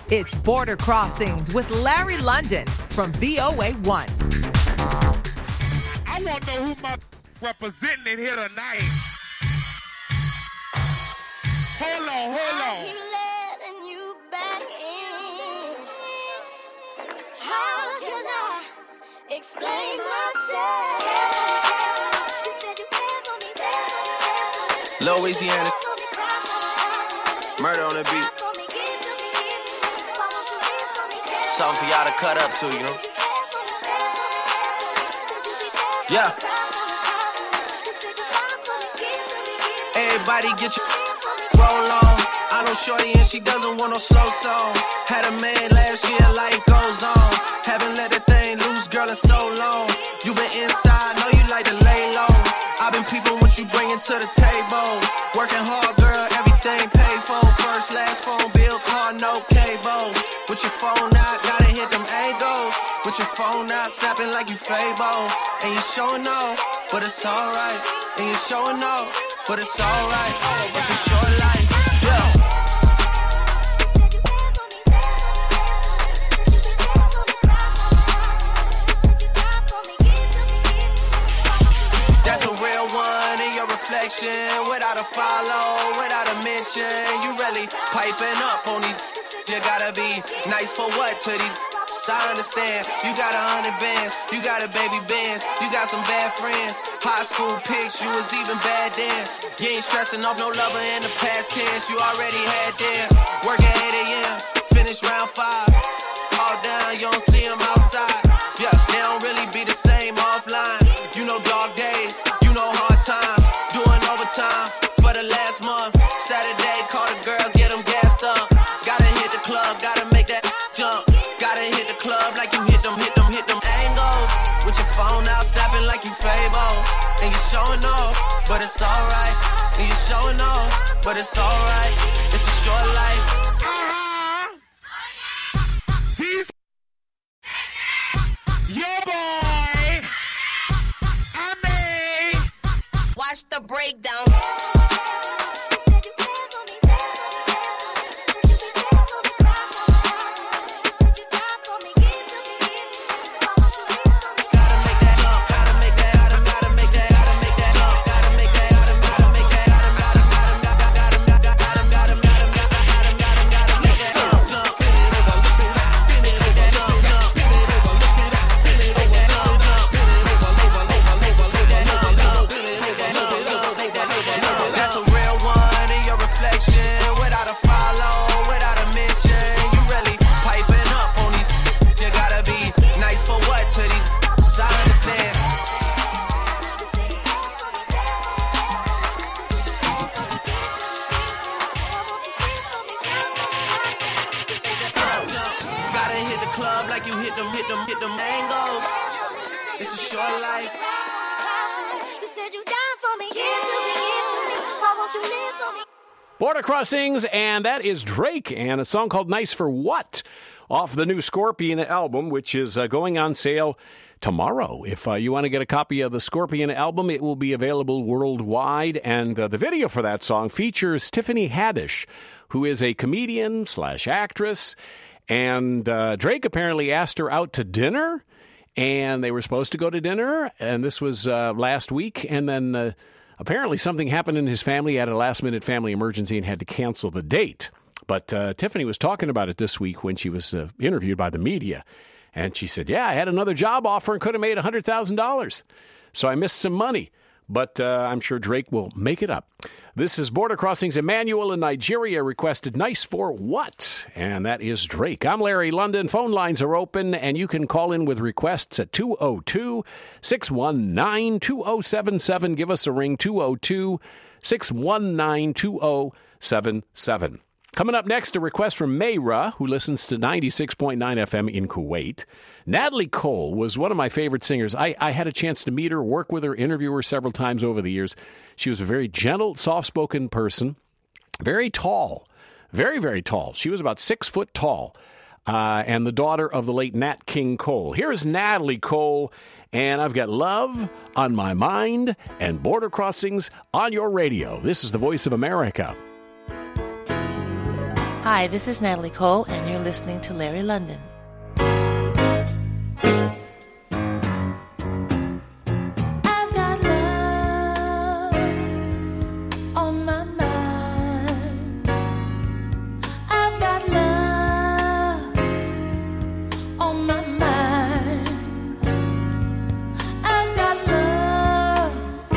It's Border Crossings with Larry London from VOA1. I want to know who my representing in here tonight. Hold on. I keep letting you back in. How can I explain myself? You said you cared for me, Louisiana, murder on the beat. Something for y'all to cut up to, you know? Yeah. Everybody get your roll on. I know shorty and she doesn't want no slow song. Had a man last year, life goes on. Haven't let that thing loose, girl, in so long. You been inside, know you like to lay low. I've been peeping what you bringing to the table. Working hard, girl, everything paid for. First, last phone bill, car, no cable. With your phone out, gotta hit them angles. With your phone out, snapping like you Fable. And you showing off, but it's alright. And you showing off, but it's alright. It's a short life, yeah. That's a real one in your reflection. Without a follow, without a mention. You really piping up on these. You gotta be nice for what to these. I understand. You got 100 bands. You got a baby Benz. You got some bad friends. High school pics, you was even bad then. You ain't stressing off no lover in the past tense. You already had them. Work at 8 a.m. Finish round 5. All down, you don't see them outside. Yeah, they don't really be the same offline. You know dog days, you know hard times. Doing overtime for the last month. Saturday, call the girls, get them gassed up. Gotta hit the club, gotta make that jump. Gotta hit the club like you hit them angles. With your phone out, snapping like you Fable. And you showing off, but it's alright. And you showing off, but it's alright. It's a short life. These your boy. I mean, Watch the breakdown. Hit them angles. It's a short life. You said you died for me. Give to me. Why won't you live for me? Border Crossings, and that is Drake and a song called Nice for What off the new Scorpion album, which is going on sale tomorrow. If you want to get a copy of the Scorpion album, it will be available worldwide, and the video for that song features Tiffany Haddish, who is a comedian / actress, and Drake apparently asked her out to dinner, and they were supposed to go to dinner, and this was last week, and then apparently something happened in his family. He had a last-minute family emergency and had to cancel the date. But Tiffany was talking about it this week when she was interviewed by the media, and she said, yeah, I had another job offer and could have made $100,000, so I missed some money. But I'm sure Drake will make it up. This is Border Crossings. Emmanuel in Nigeria requested Nice for What? And that is Drake. I'm Larry London. Phone lines are open, and you can call in with requests at 202-619-2077. Give us a ring, 202-619-2077. Coming up next, a request from Mayra, who listens to 96.9 FM in Kuwait. Natalie Cole was one of my favorite singers. I had a chance to meet her, work with her, interview her several times over the years. She was a very gentle, soft-spoken person, very tall, very, very tall. She was about 6 foot tall, and the daughter of the late Nat King Cole. Here's Natalie Cole, and I've got Love on My Mind and Border Crossings on your radio. This is the Voice of America. Hi, this is Natalie Cole, and you're listening to Larry London. I've got love on my mind. I've got love on my mind. I've got love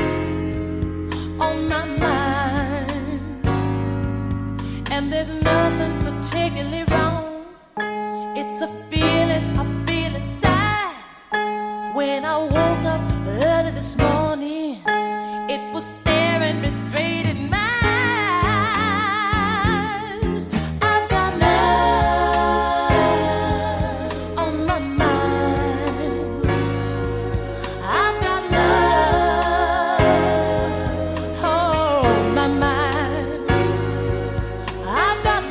on my mind. And there's nothing particularly wrong. It's a feeling I feel inside. When I woke up early this morning, it was staring me straight in my eyes. I've got love on my mind. I've got love on my mind. I've got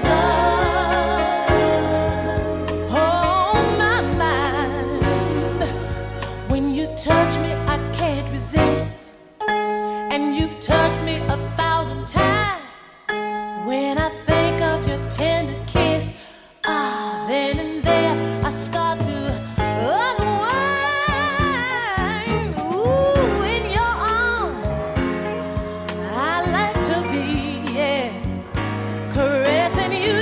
love on my mind. When you touch me, I can't resist. And you've touched me 1,000 times. When I think of your tender kiss, then and there I start to unwind. Ooh, in your arms, I like to be, yeah, caressing you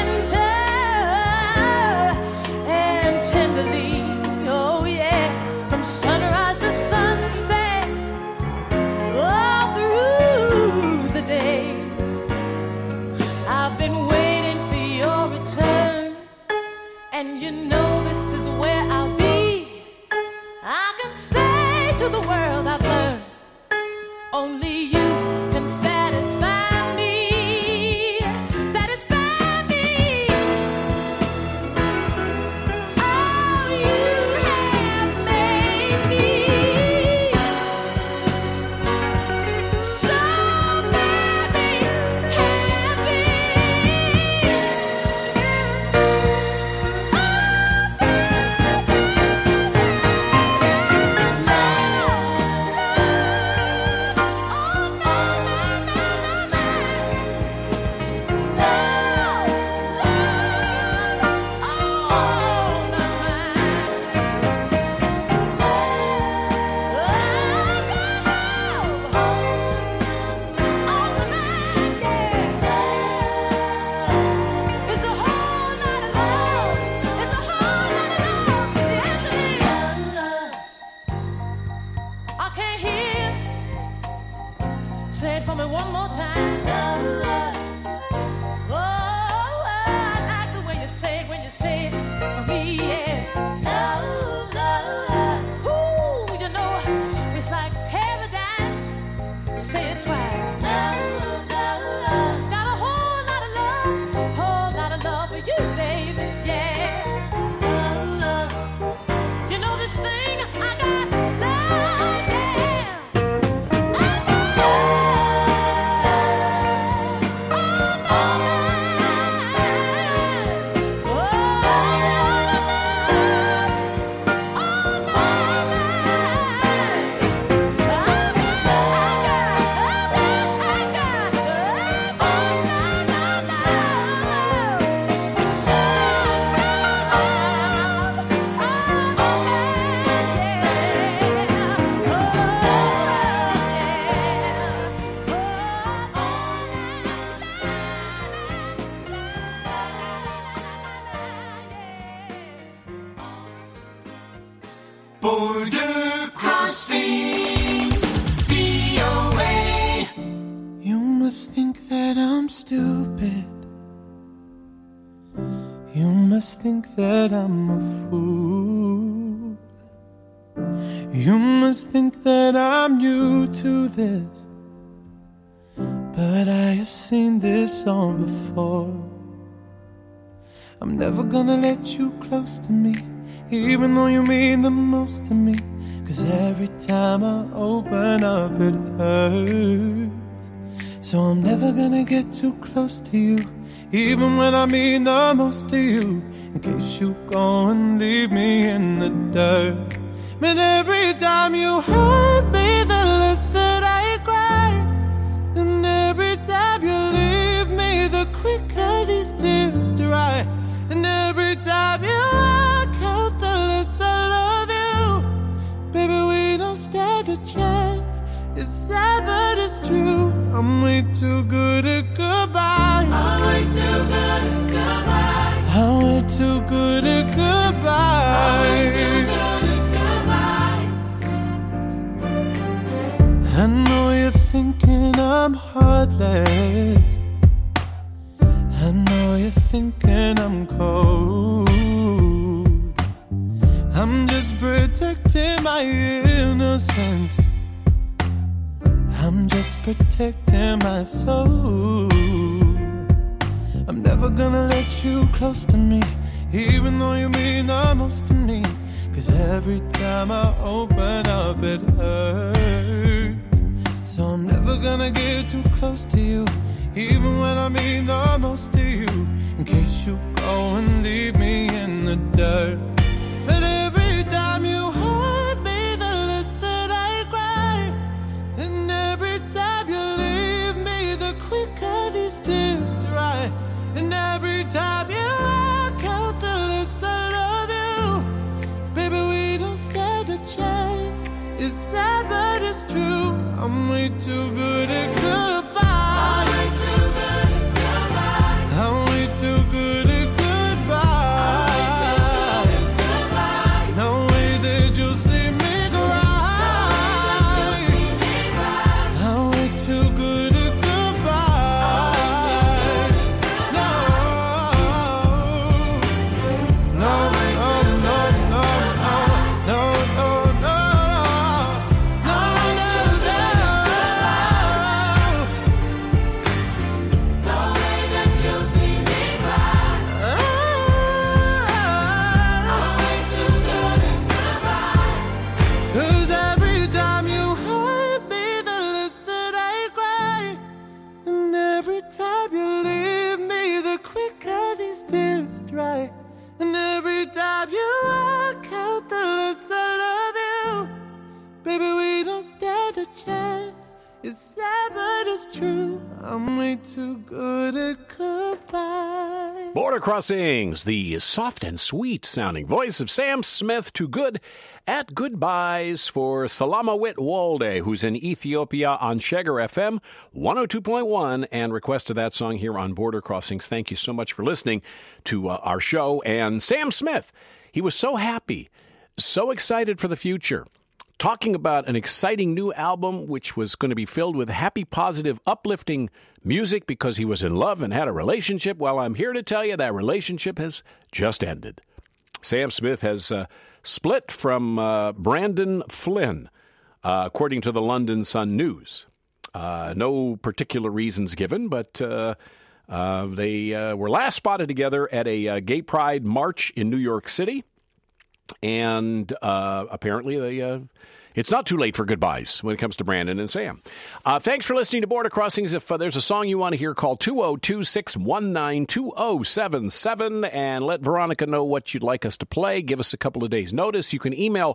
gentle and tenderly. Oh yeah, from sunrise to sunset, all through the day. I've been waiting for your return, and you know this is where I'll be. I can say to the world I've learned, only you can satisfy me. Satisfy me. Oh, you have made me so very happy. It's a whole lot of love. It's a whole lot of love. Yes, it is. I can't hear. Say it for me one more time. Oh, I like the way you say it when you say it for me, yeah. Ooh, you know, it's like paradise. Say it twice. Got a whole lot of love for you, baby, yeah. You know this thing, I got love, yeah. I got love on my mind. Oh, Border Crossings, VOA. You must think that I'm stupid. You must think that I'm a fool. You must think that I'm new to this. But I have seen this song before. I'm never gonna let you close to me, even though you mean the most to me. 'Cause every time I open up it hurts. So I'm never gonna get too close to you, even when I mean the most to you, in case you go and leave me in the dirt. But every time you hurt me, the less that I cry. And every time you leave me, the quicker these tears dry. And every time you walk out, the less I love you. Baby, we don't stand a chance. It's sad, but it's true. I'm way too good at goodbye. I'm way too good at goodbye. I'm way too good at goodbye. I know you're thinking I'm heartless. I know you're thinking I'm cold. I'm just protecting my innocence. I'm just protecting my soul. I'm never gonna let you close to me, even though you mean the most to me. 'Cause every time I open up it hurts. So I'm never gonna get too close to you, even when I mean the most to you, in case you go and leave me in the dirt. But every time you hurt me, the less that I cry. And every time you leave me, the quicker these tears dry. And every time you walk out, the less I love you. Baby, we don't stand a chance. It's sad, but it's true. I'm way too good at goodbye. I'm way too good at goodbye. I'm way too good at goodbye. No way that you'll see me cry. I'm way too good at goodbye. No, no, no, no, no, no, no, no. Right. And every time you walk out, the less I love you. Baby, we don't stand a chance. It's sad, but it's true. I'm way too good at goodbye. Border Crossings, the soft and sweet sounding voice of Sam Smith, too good at goodbyes for Salamawit Walde, who's in Ethiopia on Sheger FM 102.1 and requested that song here on Border Crossings. Thank you so much for listening to our show. And Sam Smith, he was so happy, so excited for the future, talking about an exciting new album which was going to be filled with happy, positive, uplifting music because he was in love and had a relationship. Well, I'm here to tell you that relationship has just ended. Sam Smith has split from Brandon Flynn, according to the London Sun News. No particular reasons given, but they were last spotted together at a gay pride march in New York City. And apparently it's not too late for goodbyes when it comes to Brandon and Sam. Thanks for listening to Border Crossings. If there's a song you want to hear, call 202-619-2077 and let Veronica know what you'd like us to play. Give us a couple of days' notice. You can email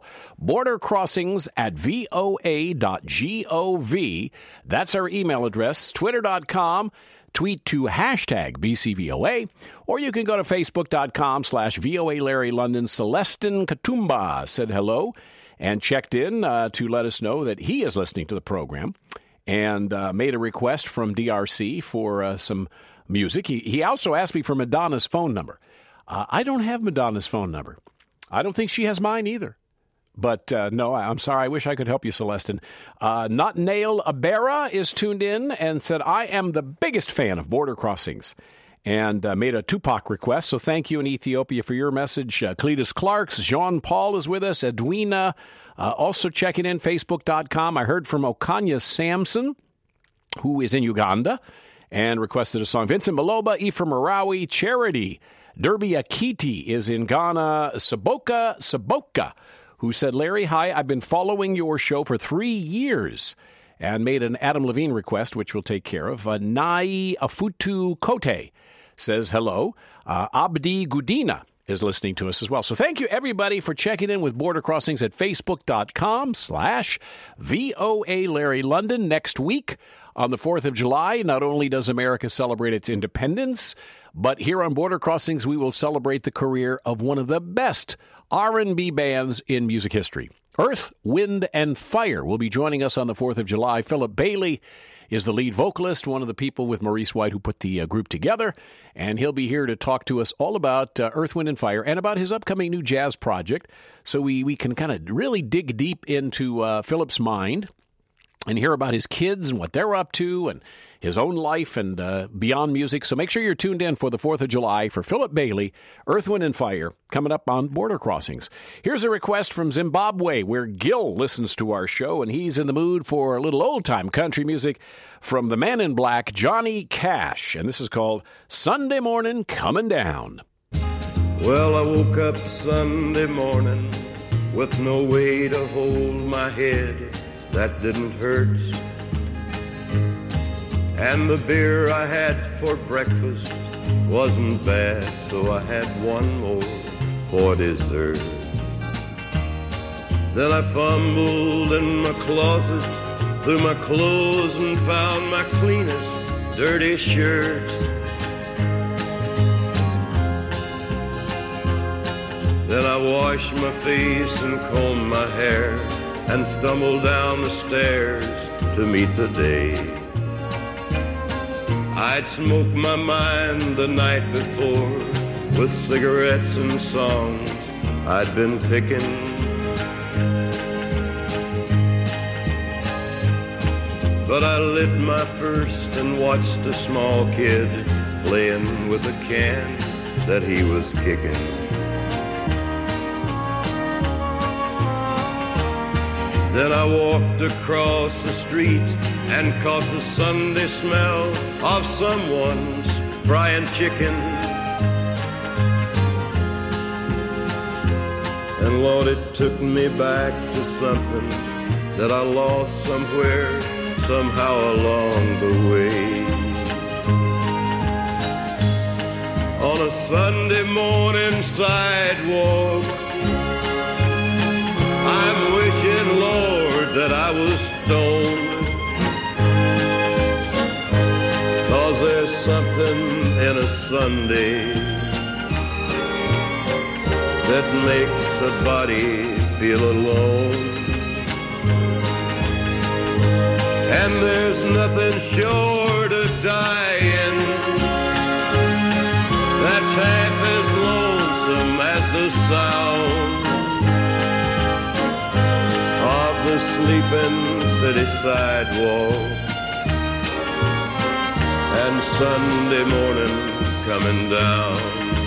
bordercrossings@voa.gov. That's our email address. Twitter.com. Tweet to hashtag BCVOA, or you can go to Facebook.com/VOA Larry London. Celestin Katumba said hello and checked in to let us know that he is listening to the program and made a request from DRC for some music. He also asked me for Madonna's phone number. I don't have Madonna's phone number. I don't think she has mine either. But no, I'm sorry. I wish I could help you, Celestin. Not Nail Abera is tuned in and said, I am the biggest fan of Border Crossings, and made a Tupac request. So thank you in Ethiopia for your message. Cletus Clarks, Jean Paul is with us. Edwina also checking in, Facebook.com. I heard from Okanya Samson, who is in Uganda, and requested a song. Vincent Maloba, Ephraim Marawi, Charity, Derby Akiti is in Ghana. Saboka, who said, Larry, hi, I've been following your show for 3 years, and made an Adam Levine request, which we'll take care of. Nai Afutu Kote says hello. Abdi Gudina is listening to us as well. So thank you, everybody, for checking in with Border Crossings at Facebook.com/VOA Larry London. Next week, on the 4th of July, not only does America celebrate its independence, but here on Border Crossings, we will celebrate the career of one of the best R&B bands in music history. Earth, Wind, and Fire will be joining us on the 4th of July. Philip Bailey is the lead vocalist, one of the people with Maurice White who put the group together, and he'll be here to talk to us all about Earth, Wind, and Fire and about his upcoming new jazz project, so we can kind of really dig deep into Philip's mind and hear about his kids and what they're up to and his own life and beyond music. So make sure you're tuned in for the 4th of July for Philip Bailey, Earth, Wind, and Fire, coming up on Border Crossings. Here's a request from Zimbabwe, where Gil listens to our show, and he's in the mood for a little old-time country music from the Man in Black, Johnny Cash. And this is called Sunday Morning Coming Down. Well, I woke up Sunday morning with no way to hold my head. That didn't hurt. And the beer I had for breakfast wasn't bad, so I had one more for dessert. Then I fumbled in my closet, through my clothes, and found my cleanest dirty shirt. Then I washed my face and combed my hair and stumbled down the stairs to meet the day. I'd smoked my mind the night before with cigarettes and songs I'd been picking. But I lit my first and watched a small kid playing with a can that he was kicking. Then I walked across the street and caught the Sunday smell of someone's frying chicken. And Lord, it took me back to something that I lost somewhere, somehow along the way. On a Sunday morning sidewalk, I'm wishing, Lord, that I was stoned. 'Cause there's something in a Sunday that makes a body feel alone. And there's nothing short of dying that's half as lonesome as the sound of the sleeping city sidewalk and Sunday morning coming down.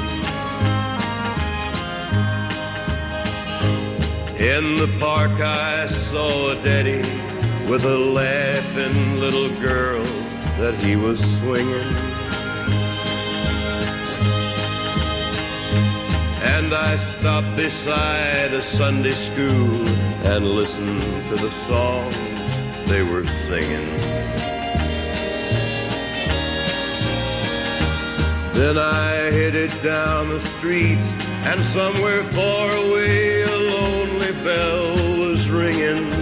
In the park I saw a daddy with a laughing little girl that he was swinging. And I stopped beside a Sunday school and listened to the songs they were singing. Then I headed down the street, and somewhere far away a lonely bell was ringing.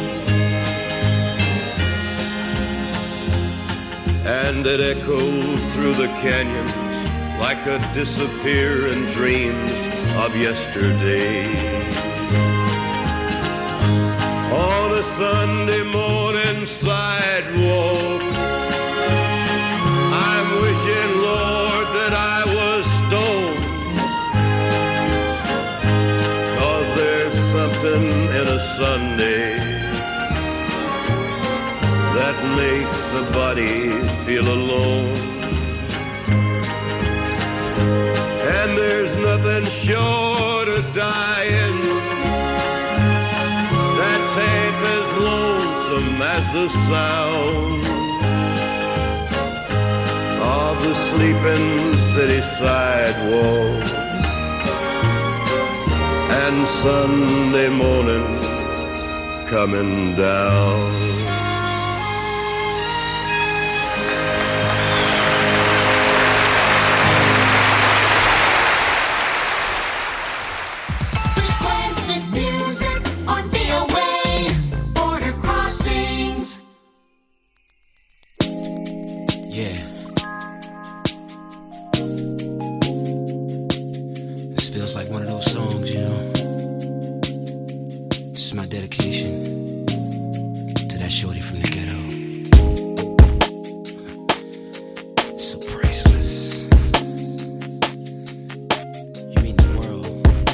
And it echoed through the canyons like a disappearing dreams of yesterday. On a Sunday morning sidewalk, I'm wishing, Lord, that I was stoned. 'Cause there's something in a Sunday that makes a body feel alone. And there's nothing short of dying that's half as lonesome as the sound of the sleeping city sidewalk and Sunday morning coming down. This feels like one of those songs, you know. This is my dedication to that shorty from the ghetto. So priceless. You mean the world.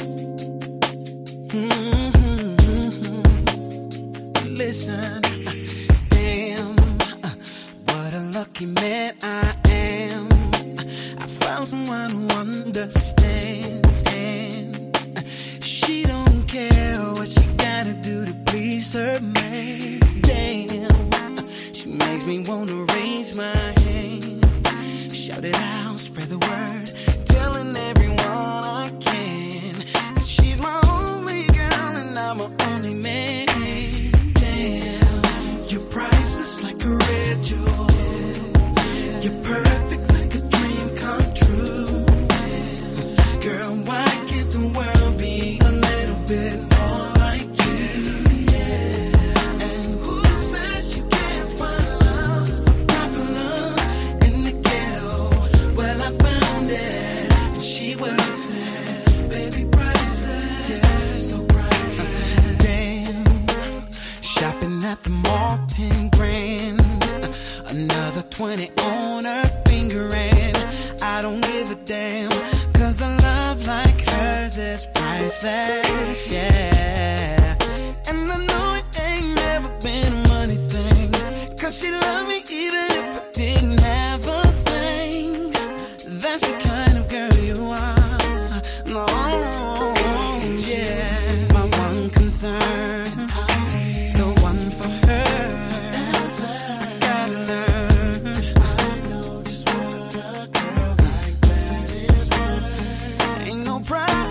Listen, damn, what a lucky man I am. I found someone who understands, and she don't care what she gotta do to please her man. Damn, she makes me wanna raise my hands, shout it out, spread the word, telling everyone I can that she's my only girl and I'm her only man. Damn, you're priceless like a red jewel. You're perfect like a dream come true. Girl, why can't the world be a little bit more like you? And who says you can't find love, proper love in the ghetto? Well, I found it, and she works it. Baby, priceless, so priceless. Damn, shopping at the mall, 10 grand. Another 20 on her finger, and I don't give a damn, 'cause a love like hers is priceless, yeah. And I know it ain't never been a money thing, 'cause she loved me even if I didn't have a thing. That's the kind of girl you are. No, yeah. My one concern, the one for her. I gotta learn. I know just what a girl like that is worth. Ain't no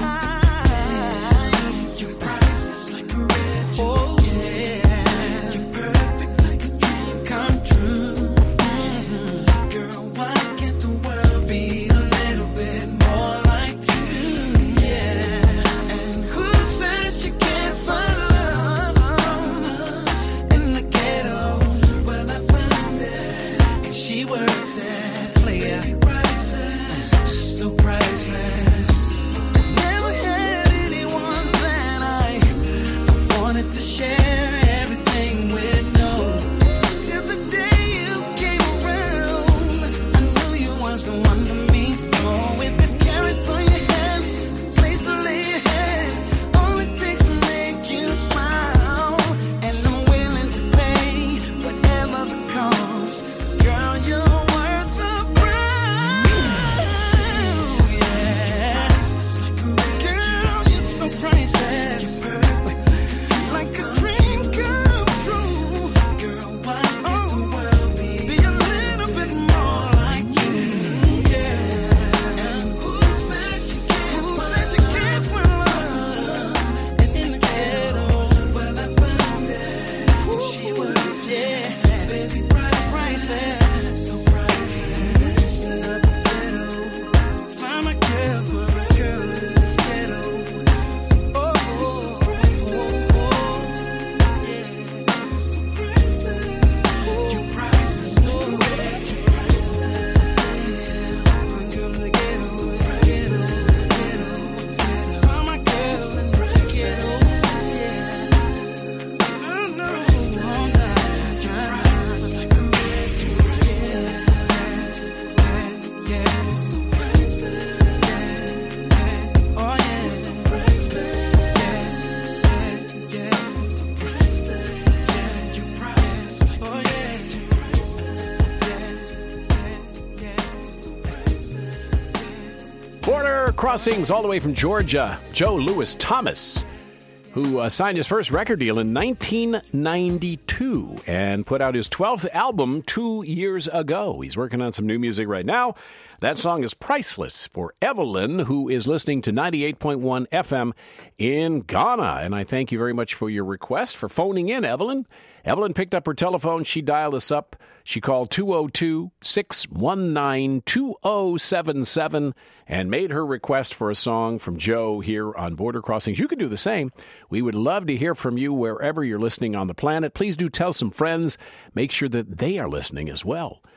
price. You're priceless like a red jewel. Oh yeah. You're perfect like a dream come true. Girl, why can't the world be a little bit more like you? Yeah. And who says you can't find love in the ghetto? Well, I found it, and she works it. Player, she's so priceless. Never had anyone that I wanted to share everything with, no. Till the day you came around, I knew you was the one for me. So if there's carrots on your hands, place to lay your head. All it takes to make you smile, and I'm willing to pay whatever the cost. 'Cause girl, you're worth the price. Yeah. Girl, you're so priceless. Like a dream come true. Girl, why can't the world be a little bit more like you? Yeah. And who says you can't find love in the ghetto? Well, I found it, and she was, yeah. Baby, priceless, so priceless. Another ghetto. Find my girl in this ghetto. Oh, oh, oh, yeah. So priceless. You're priceless, no way. One girl in the ghetto, ghetto. Find my girl in this ghetto, yeah. No, you're priceless like a red jewel, yeah. So priceless, yeah. Oh yeah, so priceless, yeah. So priceless, yeah. You're priceless like a red jewel, yeah. So priceless. Border Crossings, all the way from Georgia. Joe Louis Thomas, who signed his first record deal in 1992 and put out his 12th album 2 years ago. He's working on some new music right now. That song is Priceless for Evelyn, who is listening to 98.1 FM in Ghana. And I thank you very much for your request, for phoning in, Evelyn. Evelyn picked up her telephone. She dialed us up. She called 202-619-2077 and made her request for a song from Joe here on Border Crossings. You can do the same. We would love to hear from you wherever you're listening on the planet. Please do tell some friends. Make sure that they are listening as well.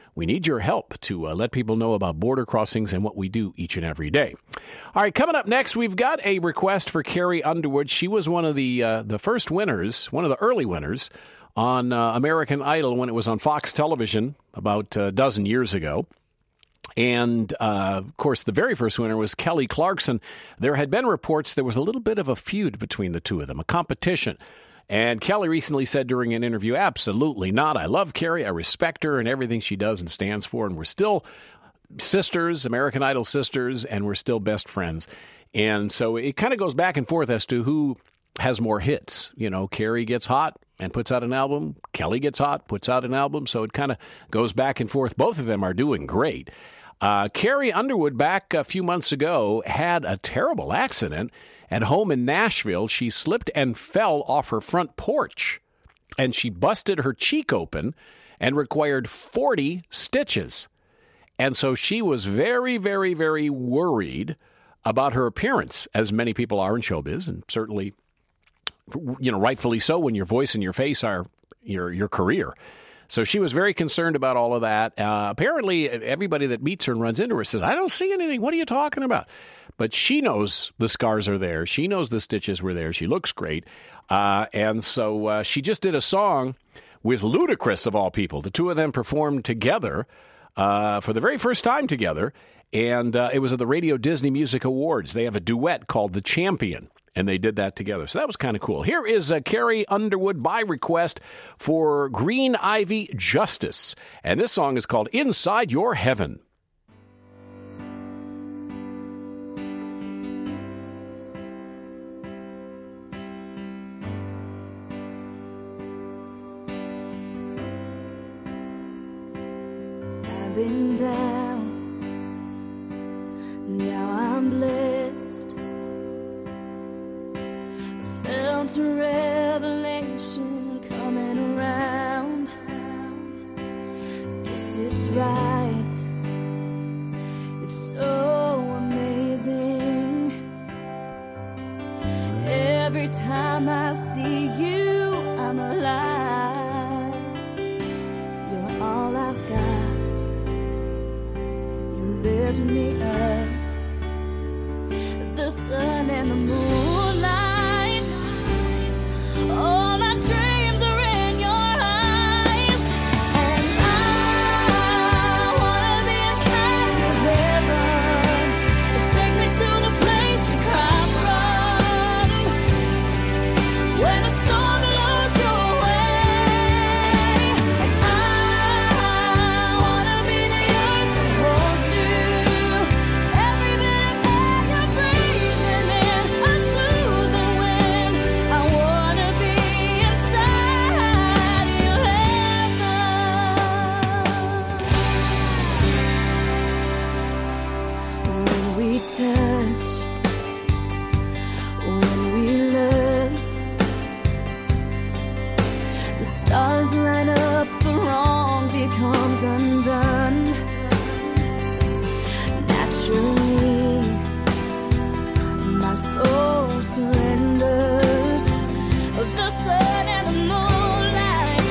we need your help to let people know about border crossings and what we do each and every day. All right, coming up next, we've got a request for Carrie Underwood. She was one of the first winners, one of the early winners on American Idol when it was on Fox Television about a dozen years ago. And, of course, the very first winner was Kelly Clarkson. There had been reports there was a little bit of a feud between the two of them, a competition. And Kelly recently said during an interview, absolutely not. I love Carrie. I respect her and everything she does and stands for. And we're still sisters, American Idol sisters, and we're still best friends. And so it kind of goes back and forth as to who has more hits. You know, Carrie gets hot and puts out an album. Kelly gets hot, puts out an album. So it kind of goes back and forth. Both of them are doing great. Carrie Underwood, back a few months ago, had a terrible accident at home in Nashville. She slipped and fell off her front porch, and she busted her cheek open and required 40 stitches. And so she was very, very, very worried about her appearance, as many people are in showbiz, and certainly, you know, rightfully so when your voice and your face are your career. So she was very concerned about all of that. Apparently, everybody that meets her and runs into her says, I don't see anything. What are you talking about? But she knows the scars are there. She knows the stitches were there. She looks great. And so she just did a song with Ludacris, of all people. The two of them performed together for the very first time together. And it was at the Radio Disney Music Awards. They have a duet called The Champion. And they did that together. So that was kind of cool. Here is Carrie Underwood by request for Green Ivy Justice. And this song is called Inside Your Heaven. I've been down, now I'm blessed. Felt a revelation coming around. Guess it's right. It's so amazing. Every time I see you, I'm alive. You're all I've got. You lift me up. The sun and the moonlight. All my dreams are in your eyes, and I wanna be inside your heaven. Take me to the place you cry from, when the storm blows your way. And I wanna be the earth that holds you. Every bit of air you're breathing in, a soothing wind. I wanna be inside your heaven. When we touch, when we love, the stars light up, the wrong becomes undone. Naturally, my soul surrenders. The sun and the moonlight.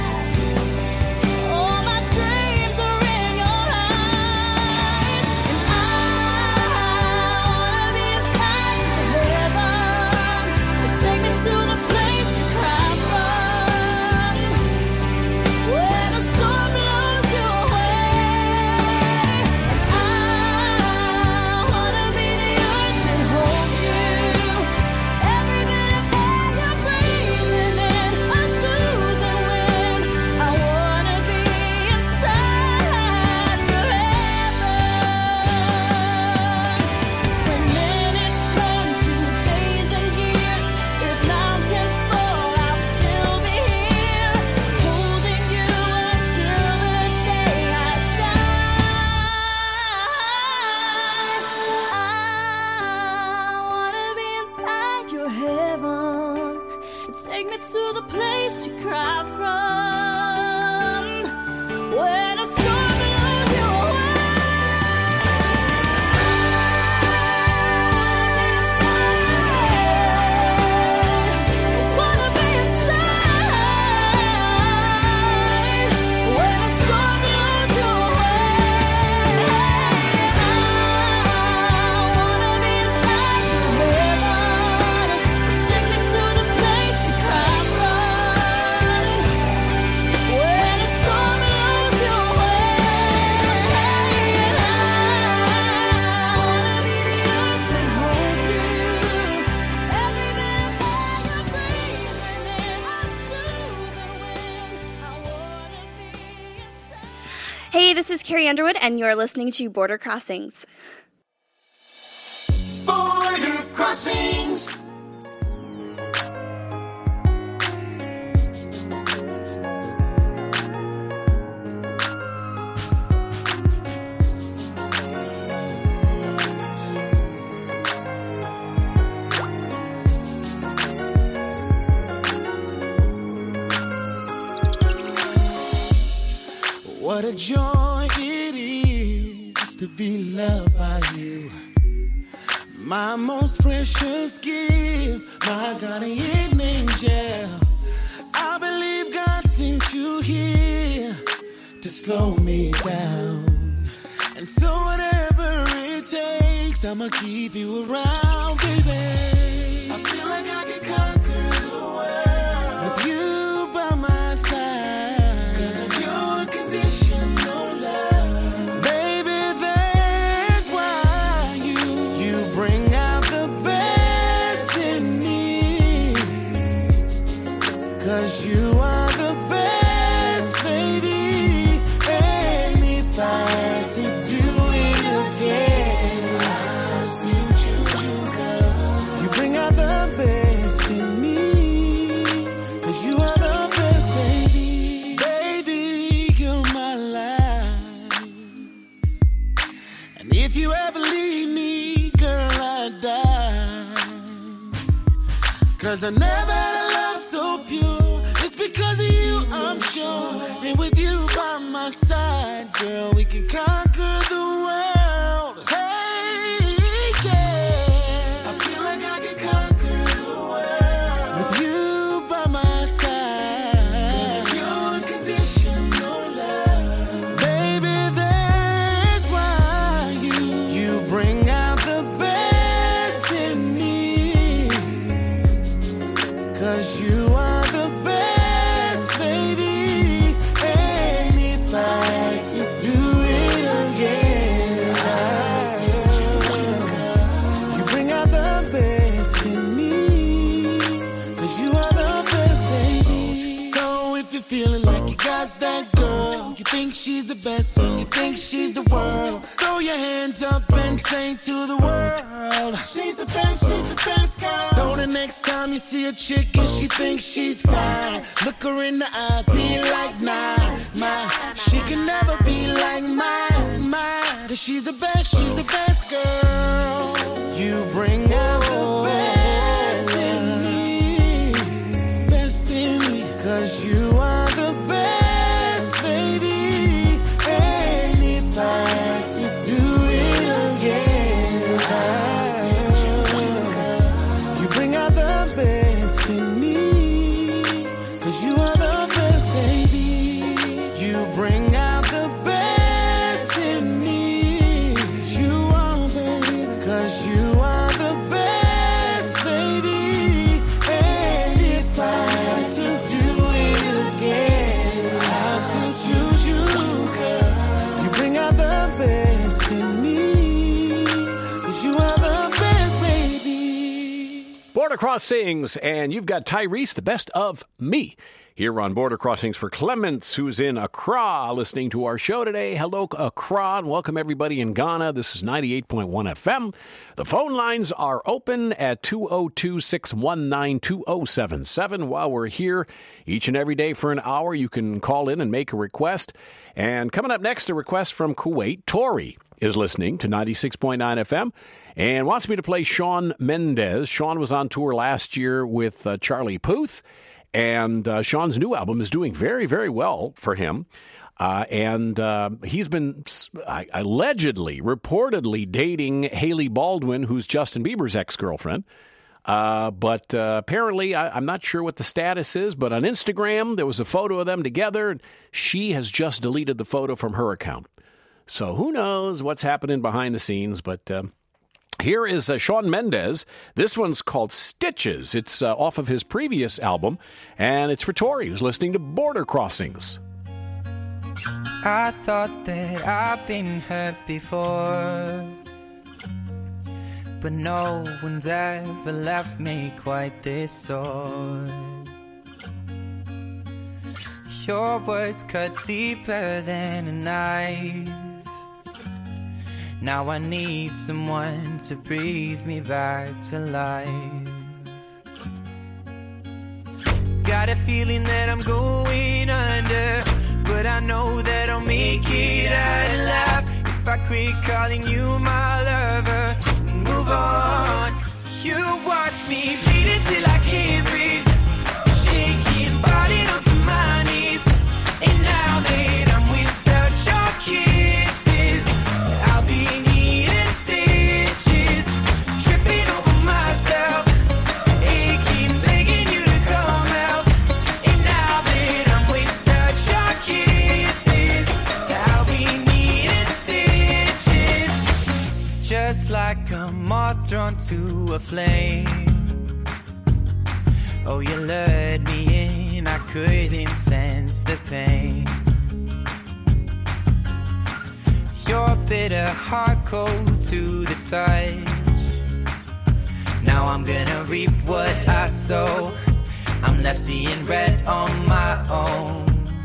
All my dreams are in your eyes, and I wanna be inside your heaven. Take me to the place you cry from, when a storm blows you away. And I wanna be the earth that holds you. Every bit of air you're breathing in, a soothing wind. I wanna be inside your heaven. When minutes turn to days and years, if mountains fall, I'll still be here, holding you until the day I die. I wanna be inside your heaven. Take me to the place you cry from, when a storm blows you away. Wanna be inside, when a storm blows you this is Carrie Underwood, and you're listening to Border Crossings. Border Crossings. What a joy it is to be loved by you. My most precious gift, my guardian angel. I believe God sent you here to slow me down. And so whatever it takes, I'ma keep you around, baby. I feel like I can conquer the world with you by my side. 'Cause of your unconditional love. Baby, that's why you bring out the best in me. 'Cause you are the best, baby. And if I had to do it again, I still choose you, girl. You bring out the best in me. 'Cause you are the best, baby. Baby, you're my life. And if you ever leave me, girl, I die. 'Cause I never had a love so pure. It's because of you, I'm sure. And with you by my side, girl, we can conquer the world. Hey, yeah. I feel like I can conquer the world with you by my side. 'Cause of your unconditional love. Baby, that's why you bring out the best in me. 'Cause you are the best, baby. And if I had to do it again, you bring out the best in me. 'Cause you are the best, baby. So if you're feeling like you got that girl, you think she's the best and you think she's the world, throw your hands up and say to the world, she's the best girl. So the next time you see a chick and she thinks she's fine, look her in the eyes, be like, nah, she can never be like mine. 'Cause she's the best girl. You bring out the best in me, best in me. 'Cause you are the best, baby. And if I had to do it again, you bring out the best in me. 'Cause you are the best, baby. You bring out the best in me. 'Cause you are, baby. 'Cause you are the best, baby. And if I had to do it again, I'll still choose you, girl. You bring out the best in me. 'Cause you are the best, baby. Border Crossings, and you've got Tyrese, the best of me, here on Border Crossings for Clements, who's in Accra, listening to our show today. Hello, Accra, and welcome everybody in Ghana. This is 98.1 FM. The phone lines are open at 202-619-2077. While we're here each and every day for an hour, you can call in and make a request. And coming up next, a request from Kuwait. Tori is listening to 96.9 FM and wants me to play Shawn Mendes. Shawn was on tour last year with Charlie Puth, and Shawn's new album is doing very, very well for him. And he's been allegedly, reportedly dating Hailey Baldwin, who's Justin Bieber's ex-girlfriend. But apparently, I'm not sure what the status is, but on Instagram, there was a photo of them together. She has just deleted the photo from her account. So who knows what's happening behind the scenes, but here is Shawn Mendes. This one's called Stitches. It's off of his previous album, and it's for Tori, who's listening to Border Crossings. I thought that I've been hurt before, but no one's ever left me quite this sore. Your words cut deeper than a knife. Now I need someone to breathe me back to life. Got a feeling that I'm going under, but I know that I'll make it out alive if I quit calling you my lover and move on. You watch me bleed until I can't breathe, shaking, falling onto my knees. And now that I'm without your kisses, I'll be needing stitches, tripping over myself, aching, begging you to come out. And now that I'm without your kisses, I'll be needing stitches, just like a moth drawn to a flame. Oh, you lured me in, I couldn't sense the pain. Your bitter heart cold to the touch. Now I'm gonna reap what I sow. I'm left seeing red on my own.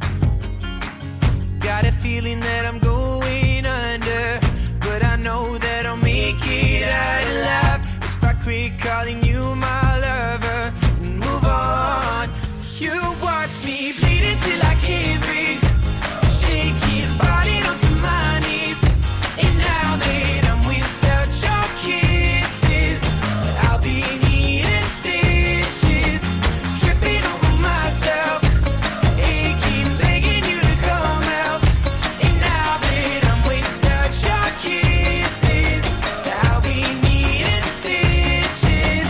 Got a feeling that I'm going under, but I know that I'll make it out alive if I quit calling you my lover and move on. You watch me bleed until I can't breathe, shaking, falling onto my knees. And now that I'm without your kisses, I'll be needing stitches, tripping over myself, aching, begging you to come out. And now that I'm without your kisses, I'll be needing stitches.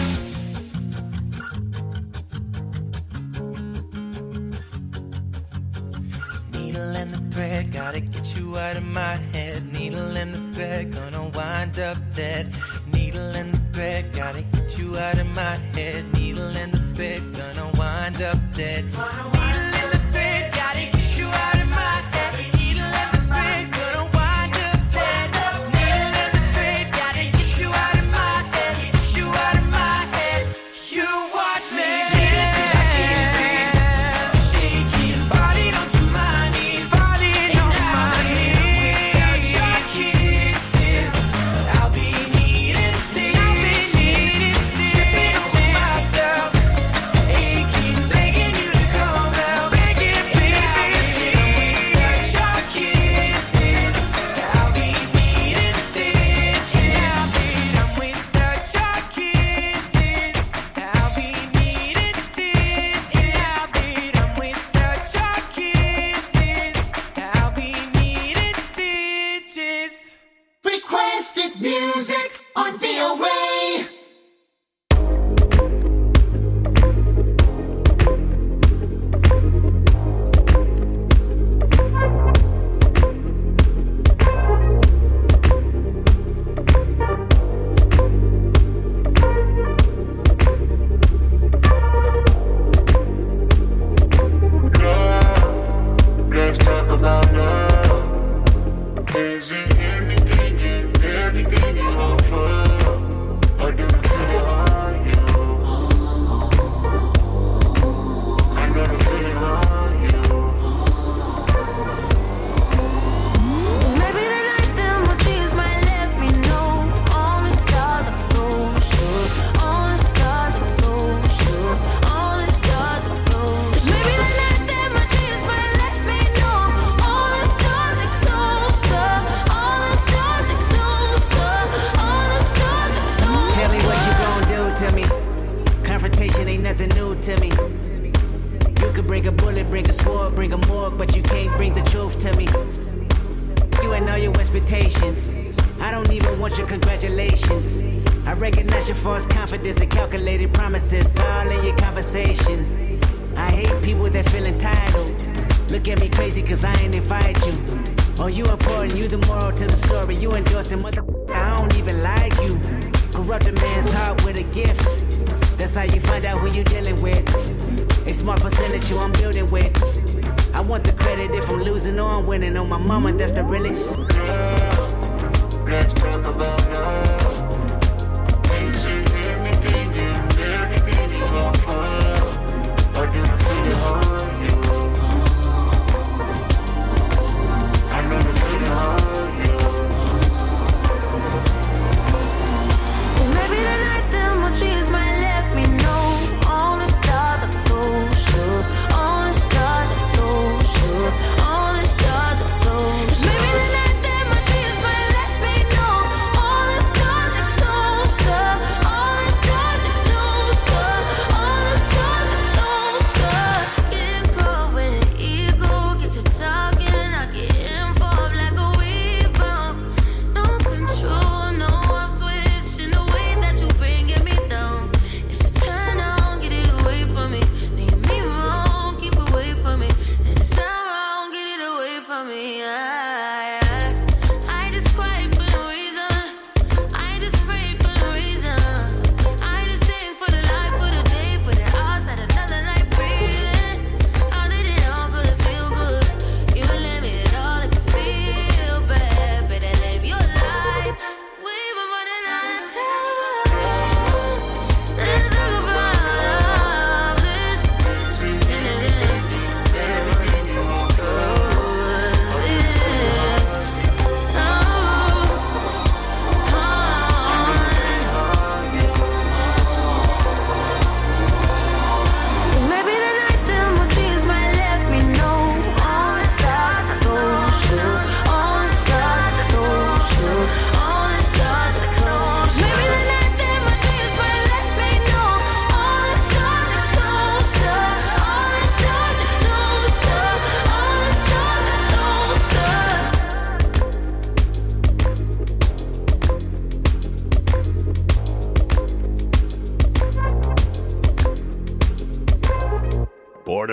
Needle in the thread, gotta get you out of my head. Needle in the thread, gonna wind up dead. Needle in the thread, gotta get you out of my head. Needle in the thread, gonna wind up dead. Needle in the thread, gotta get you out of my head. Needle in the thread, gonna wind up dead. Needle in the thread, gotta get you out of my head. Get you out of my head. You watch me bleed until I can't breathe, shaking, falling onto my knees. Falling on my knees. Without your kisses, I'll be needing stitches, tripping over myself, aching, begging you to come out. Begging, baby. Without your kisses, I'll be needing stitches. I'm without your kisses, I'll be needing stitches. I'm without your kisses, I'll be needing stitches. Requested music on VOA. Let's talk about love. Is it anything and everything you offer? Or do you feel it on you? I know the feeling on you. Maybe the night that my tears might let me know. All the stars are closer. All the stars are closer. All the stars are closer. Maybe the night that my tears might let me know. All the stars are closer. All the stars are closer. All the stars are closer. Tell me what you gon' do to me. Confrontation ain't nothing new to me. You could bring a bullet, bring a sword, bring a morgue, but you can't bring the truth to me. You ain't all your expectations. I don't even want your congratulations. I recognize your false confidence and calculated promises all in your conversation. I hate people that feel entitled. Look at me crazy cause I ain't invite you. Oh, you important, you the moral to the story. You endorsing mother, I don't even like you. Corrupt a man's heart with a gift. That's how you find out who you dealing with. A smart percentage you I'm building with. I want the credit if I'm losing or I'm winning. On my mama, that's the realest. Let's talk about love. Is it anything and everything you offer? Or do you feel it on you?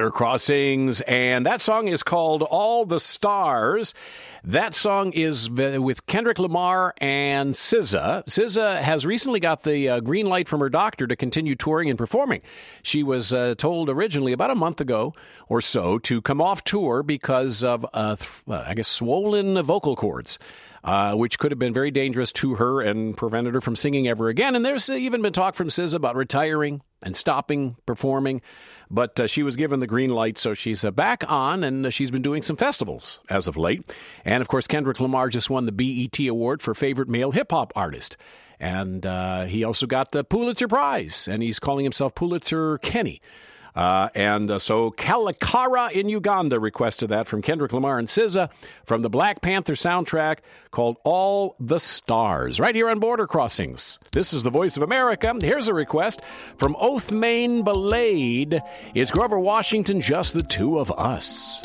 Border Crossings, and that song is called All the Stars. That song is with Kendrick Lamar and SZA. SZA has recently got the green light from her doctor to continue touring and performing. She was told originally about a month ago or so to come off tour because of, swollen vocal cords. Which could have been very dangerous to her and prevented her from singing ever again. And there's even been talk from SZA about retiring and stopping performing. But she was given the green light, so she's back on, and she's been doing some festivals as of late. And, of course, Kendrick Lamar just won the BET Award for Favorite Male Hip-Hop Artist. And he also got the Pulitzer Prize, and he's calling himself Pulitzer Kenny. So Kalakara in Uganda requested that from Kendrick Lamar and SZA from the Black Panther soundtrack called All the Stars, right here on Border Crossings. This is the Voice of America. Here's a request from Oathmain Belayed. It's Grover Washington, Just the Two of Us.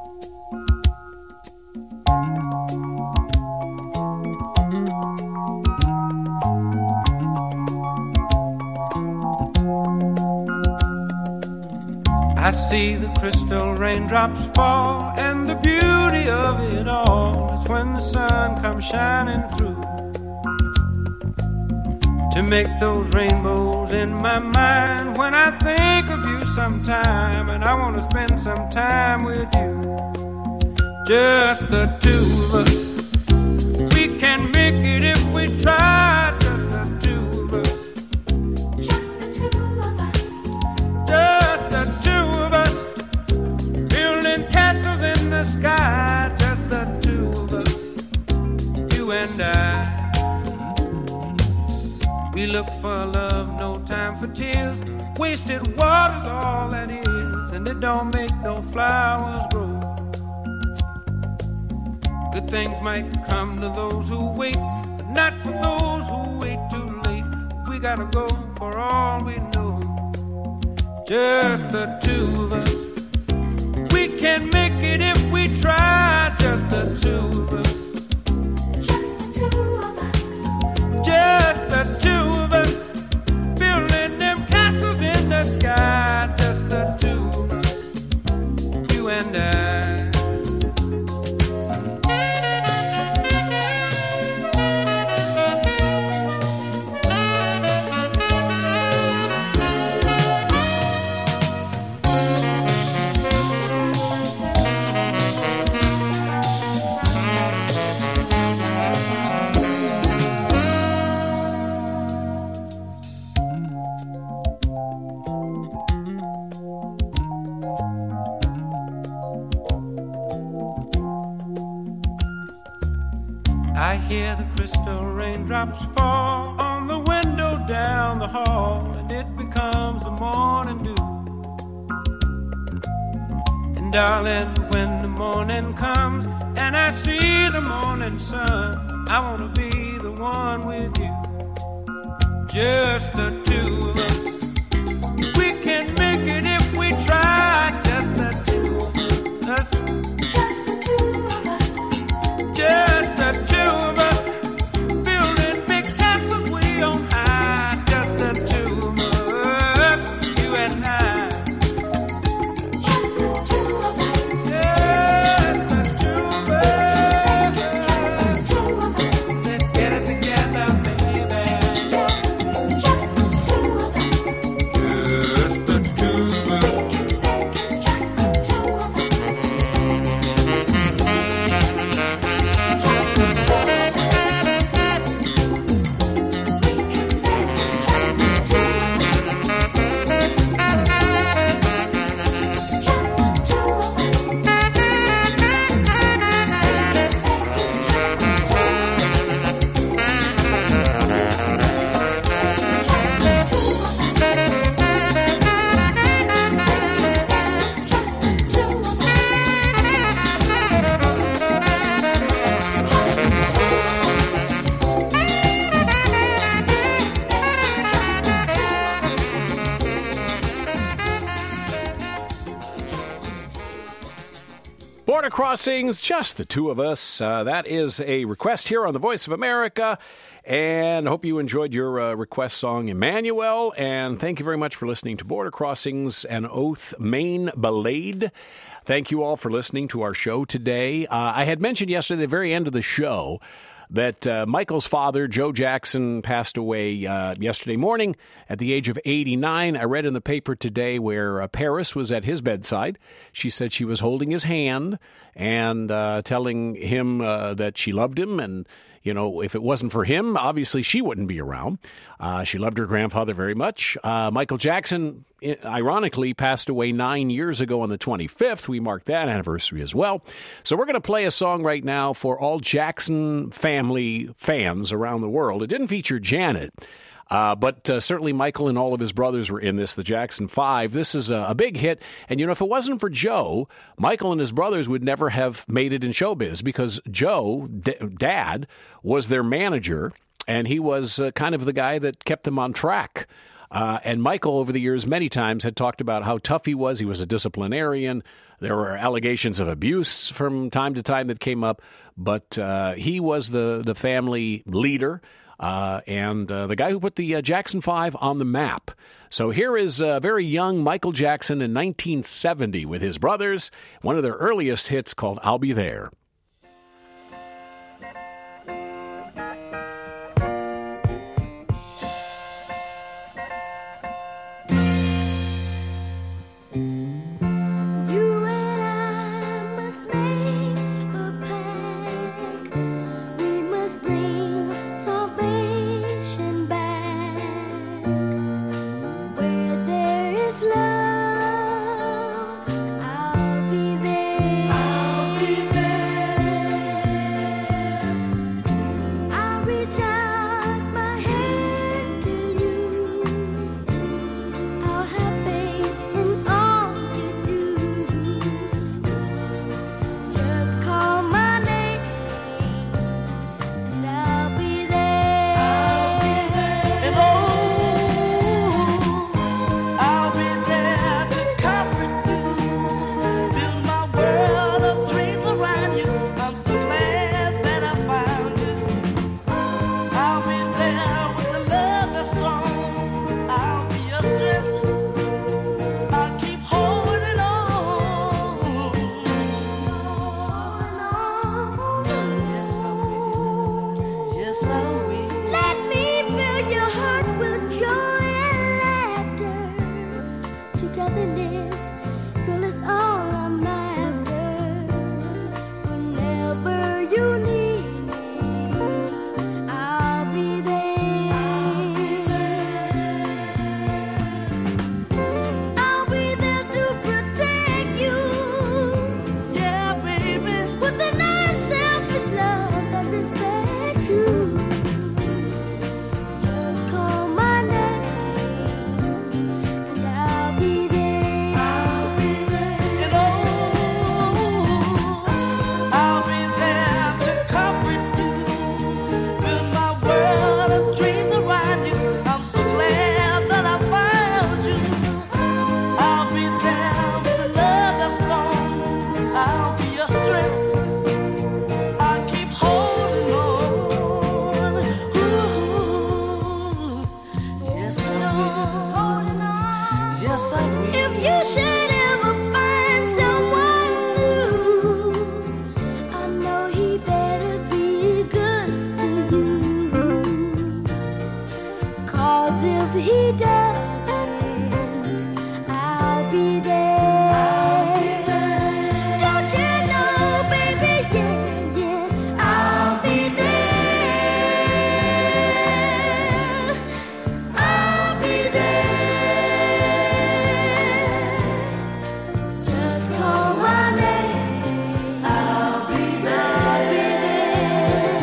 I see the crystal raindrops fall, and the beauty of it all is when the sun comes shining through to make those rainbows in my mind. When I think of you sometime, and I want to spend some time with you, just the two of us. We can make it if we try, just the two of us. Just the two of us. Just the two of us. Building castles in the sky, just the two of us. You and I. We look for love, no time for tears. Wasted water's all that is, and it don't make no flowers grow. Good things might come to those who wait, but not for those who wait too late. We gotta go for all we know. Just the two of us. We can make it if we try. Just the two of us. Just the two of us. Just the two of us. Building them castles in the sky. Just the two of us. You and I. I hear the crystal raindrops fall on the window down the hall, and it becomes the morning dew. And darling, when the morning comes and I see the morning sun, I want to be the one with you. Just the two of us. We can make it if we try. Just the two of us. Just the two of us. Just the two of us. Building big castles way on high. Just the two of us. You and I. Just the two of us. Just the two of us. Just the two of us. Let's get it together, baby. Just the two of us. Just the two of us. Just the two of us. Border Crossings, just the two of us. That is a request here on the Voice of America. And hope you enjoyed your request song, Emmanuel. And thank you very much for listening to Border Crossings and Oath Main Ballade. Thank you all for listening to our show today. I had mentioned yesterday at the very end of the show that Michael's father, Joe Jackson, passed away yesterday morning at the age of 89. I read in the paper today where Paris was at his bedside. She said she was holding his hand and telling him that she loved him, and you know, if it wasn't for him, obviously she wouldn't be around. She loved her grandfather very much. Michael Jackson, ironically, passed away 9 years ago on the 25th. We marked that anniversary as well. So we're going to play a song right now for all Jackson family fans around the world. It didn't feature Janet, but certainly Michael and all of his brothers were in this, the Jackson 5. This is a big hit. And, you know, if it wasn't for Joe, Michael and his brothers would never have made it in showbiz, because Joe, Dad, was their manager, and he was kind of the guy that kept them on track. And Michael, over the years, many times had talked about how tough he was. He was a disciplinarian. There were allegations of abuse from time to time that came up, but he was the family leader. And the guy who put the Jackson 5 on the map. So here is very young Michael Jackson in 1970 with his brothers, one of their earliest hits called I'll Be There.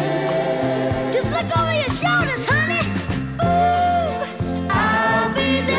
Just let go of your shoulders, honey. Ooh, I'll be there.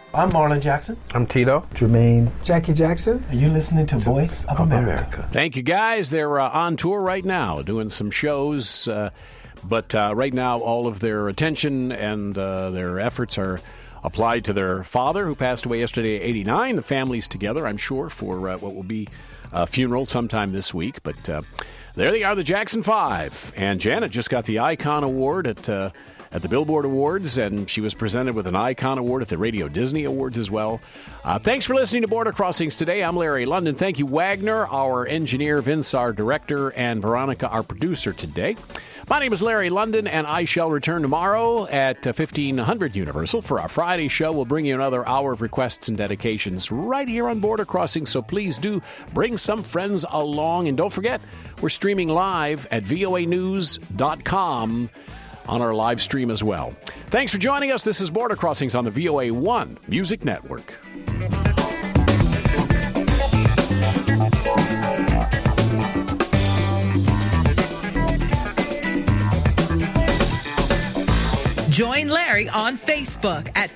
I'm Marlon Jackson. I'm Tito. Jermaine. Jackie Jackson. Are you listening to Voice of America? Thank you, guys. They're on tour right now, doing some shows. But right now, all of their attention and their efforts are applied to their father, who passed away yesterday at 89. The family's together, I'm sure, for what will be a funeral sometime this week. But there they are, the Jackson 5. And Janet just got the Icon Award at the Billboard Awards, and she was presented with an Icon Award at the Radio Disney Awards as well. Thanks for listening to Border Crossings today. I'm Larry London. Thank you, Wagner, our engineer, Vince, our director, and Veronica, our producer today. My name is Larry London, and I shall return tomorrow at 1500 Universal for our Friday show. We'll bring you another hour of requests and dedications right here on Border Crossings, so please do bring some friends along. And don't forget, we're streaming live at voanews.com on our live stream as well. Thanks for joining us. This is Border Crossings on the VOA1 Music Network. Join Larry on Facebook at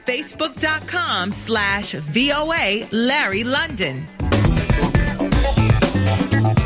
facebook.com/VOA Larry London.